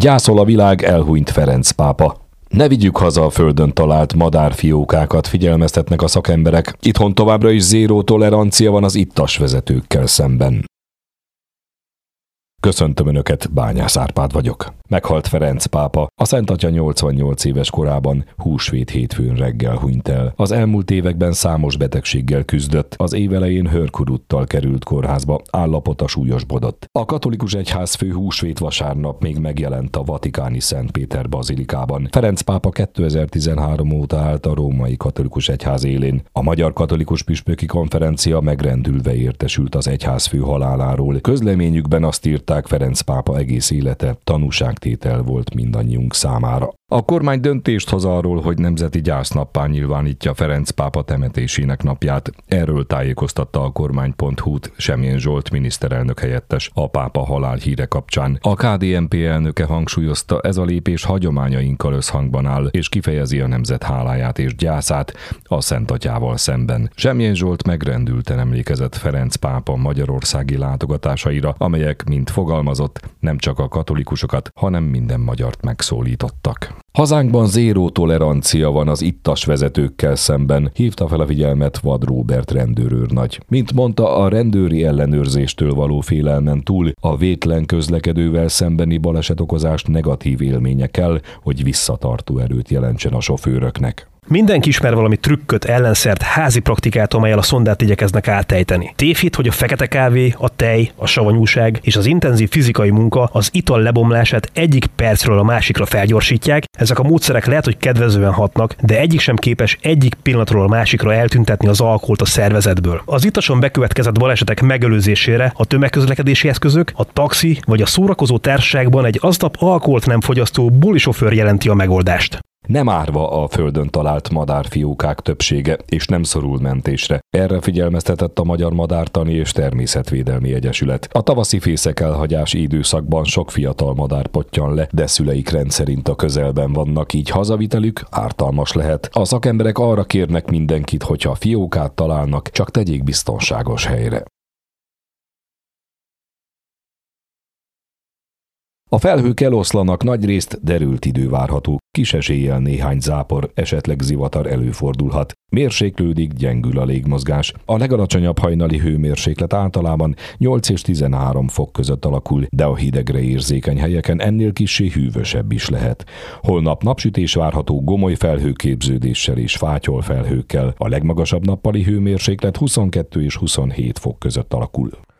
Gyászol a világ elhunyt Ferenc pápa. Ne vigyük haza a földön talált madárfiókákat, figyelmeztetnek a szakemberek. Itthon továbbra is zéró tolerancia van az ittas vezetőkkel szemben. Köszöntöm Önöket, Bányász Árpád vagyok. Meghalt Ferenc pápa, a Szent Atya 88 éves korában húsvét hétfőn reggel hunyt el. Az elmúlt években számos betegséggel küzdött, az év elején hőrkuruttal került kórházba, állapota súlyosbodott. A katolikus egyházfő húsvét vasárnap még megjelent a vatikáni Szent Péter bazilikában. Ferenc pápa 2013 óta állt a római katolikus egyház élén. A Magyar Katolikus Püspöki Konferencia megrendülve értesült az egyházfő haláláról. Közleményükben azt írták, Ferenc pápa egész élete tanúságtétel volt mindannyiunk számára. A kormány döntést hoz arról, hogy nemzeti gyásznappá nyilvánítja Ferenc pápa temetésének napját. Erről tájékoztatta a kormány.hu-t Semjén Zsolt miniszterelnök helyettes a pápa halálhíre kapcsán. A KDNP elnöke hangsúlyozta, ez a lépés hagyományainkkal összhangban áll, és kifejezi a nemzet háláját és gyászát a Szent Atyával szemben. Semjén Zsolt megrendülten emlékezett Ferenc pápa magyarországi látogatásaira, amelyek, mint fogalmazott, nem csak a katolikusokat, hanem minden magyart megszólítottak. Hazánkban zéró tolerancia van az ittas vezetőkkel szemben, hívta fel a figyelmet Vad Róbert rendőrőrnagy. Mint mondta, a rendőri ellenőrzéstől való félelmen túl a vétlen közlekedővel szembeni balesetokozás negatív élménye kell, hogy visszatartó erőt jelentsen a sofőröknek. Mindenki ismer valami trükköt, ellenszert, házi praktikát, amellyel a szondát igyekeznek átejteni. Tévhit, hogy a fekete kávé, a tej, a savanyúság és az intenzív fizikai munka az ital lebomlását egyik percről a másikra felgyorsítják. Ezek a módszerek lehet, hogy kedvezően hatnak, de egyik sem képes egyik pillanatról a másikra eltüntetni az alkoholt a szervezetből. Az ittasan bekövetkezett balesetek megelőzésére a tömegközlekedési eszközök, a taxi vagy a szórakozó társaságban egy aznap alkoholt nem fogyasztó bulisofőr jelenti a megoldást. Nem árva a földön talált madárfiókák többsége, és nem szorul mentésre. Erre figyelmeztetett a Magyar Madártani és Természetvédelmi Egyesület. A tavaszi fészek elhagyási időszakban sok fiatal madár pottyan le, de szüleik rendszerint a közelben vannak, így hazavitelük ártalmas lehet. A szakemberek arra kérnek mindenkit, hogyha fiókát találnak, csak tegyék biztonságos helyre. A felhők eloszlanak, nagyrészt derült idő várható, kis eséllyel néhány zápor, esetleg zivatar előfordulhat. Mérséklődik, gyengül a légmozgás. A legalacsonyabb hajnali hőmérséklet általában 8 és 13 fok között alakul, de a hidegre érzékeny helyeken ennél kissé hűvösebb is lehet. Holnap napsütés várható gomoly felhőképződéssel és fátyol felhőkkel. A legmagasabb nappali hőmérséklet 22 és 27 fok között alakul.